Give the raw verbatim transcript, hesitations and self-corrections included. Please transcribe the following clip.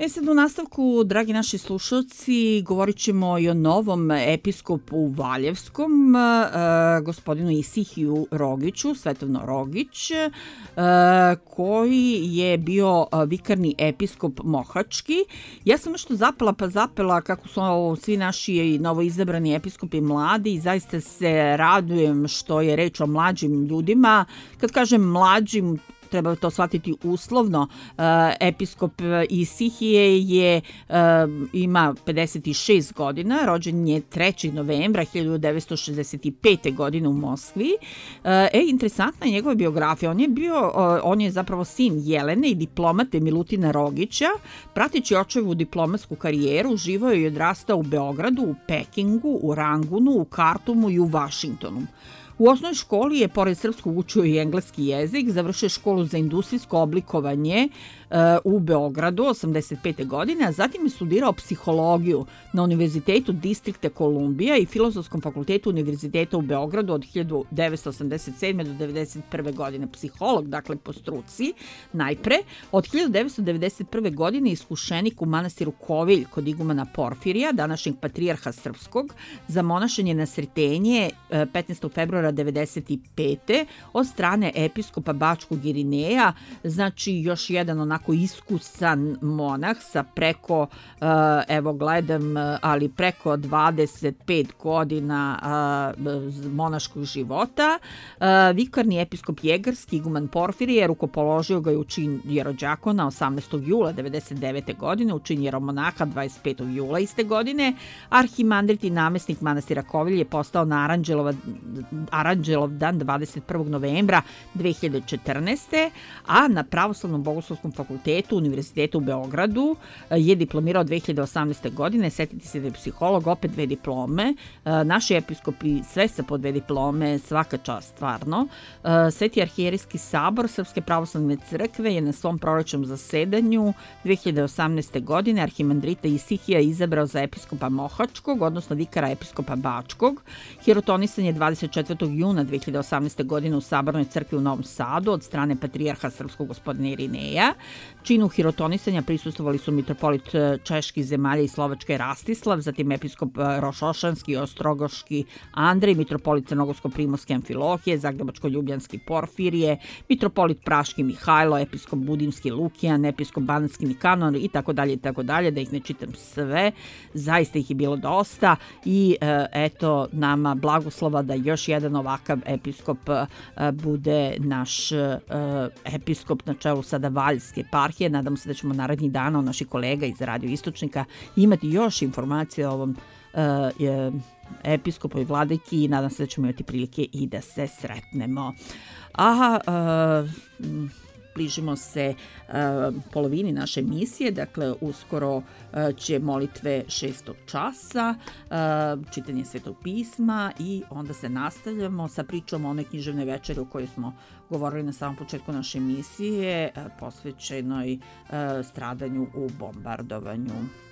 E sad u nastavku, dragi naši slušalci, govorit ćemo i o novom episkopu Valjevskom, e, gospodinu Isihiju Rogiću, Svetovno Rogić, e, koji je bio vikarni episkop Mohački. Ja sam nešto zapela pa zapela kako su ovo, svi naši novoizabrani episkopi mladi i zaista se radujem što je reč o mlađim ljudima. Kad kažem mlađim, treba to shvatiti uslovno. Episkop Isihije je, ima pedeset šest godina, rođen je trećeg novembra hiljadu devetsto šezdeset pete. godine u Moskvi. E, interesantna je njegova biografija. On je bio, on je zapravo sin Jelene i diplomate Milutina Rogića. Prateći očevu diplomatsku karijeru, živao je i odrastao u Beogradu, u Pekingu, u Rangunu, u Kartumu i u Vašingtonu. U osnovnoj školi je, pored srpskog, učio i engleski jezik, završio školu za industrijsko oblikovanje u Beogradu osamdeset pete. godine, a zatim je studirao psihologiju na Univerzitetu Distrikta Kolumbija i Filozofskom fakultetu Univerziteta u Beogradu od hiljadu devetsto osamdeset sedme. do devedeset prve. godine. Psiholog, dakle, po struci, najpre. Od hiljadu devetsto devedeset prve. godine iskušenik u manastiru Kovilj kod igumana Porfirija, današnjeg patrijarha srpskog, za monašenje na Sretenje petnaestog februara devedeset pete. od strane episkopa Bačkog Irineja, znači još jedan onako iskusan monah sa preko, evo gledam, ali preko dvadeset pet godina monaškog života. Vikarni episkop Jegarski, iguman Porfirije, rukopoložio ga je u čin jerođakona osamnaestog jula devedeset devete. godine, u čin jeromonaha dvadeset petog jula iste godine. Arhimandrit i namestnik manastira Kovilj je postao na Aranđelova Aranđelov dan dvadeset prvog novembra dve hiljade četrnaeste. a na Pravoslavnom bogoslovskom fakultetu Univerzitetu u Beogradu je diplomirao dve hiljade osamnaeste. godine. Setiti se da je psiholog, opet dve diplome. Naši episkopi sve sa po dve diplome, svaka čast stvarno. Sveti arhijerijski sabor Srpske pravoslavne crkve je na svom prolećnom zasedanju dve hiljade osamnaeste. godine arhimandrita Isihija izabrao za episkopa Mohačkog, odnosno vikara episkopa Bačkog. Hirotonisan je dvadeset četvrtog juna dve hiljade osamnaeste. godine u Sabornoj crkvi u Novom Sadu od strane patrijarha srpskog gospodina Irineja. Činu hirotonisanja prisustvovali su mitropolit čeških zemalja i Slovačke Rastislav, zatim episkop Rošošanski i Ostrogoški Andrej, mitropolit Crnogorsko-primorske Amfilohije, Zagrebačko-ljubljanski Porfirije, mitropolit Praški Mihajlo, episkop Budimski Lukijan, episkop Banatski Nikanor i tako dalje i tako dalje, da ih ne čitam sve. Zaista ih je bilo dosta i eto nama blagoslova da još jedan ovakav episkop bude naš episkop na čelu sada Valjevske eparhije. Nadamo se da ćemo narednih dana od naših kolega iz Radio Istočnika imati još informacije o ovom episkopu i vladiki i nadam se da ćemo imati prilike i da se sretnemo. A bližimo se uh, polovini naše emisije, dakle uskoro uh, će molitve šestog časa, uh, čitanje Svetog pisma i onda se nastavljamo sa pričom o onoj književnoj večeri o kojoj smo govorili na samom početku naše emisije, uh, posvećenoj uh, stradanju u bombardovanju.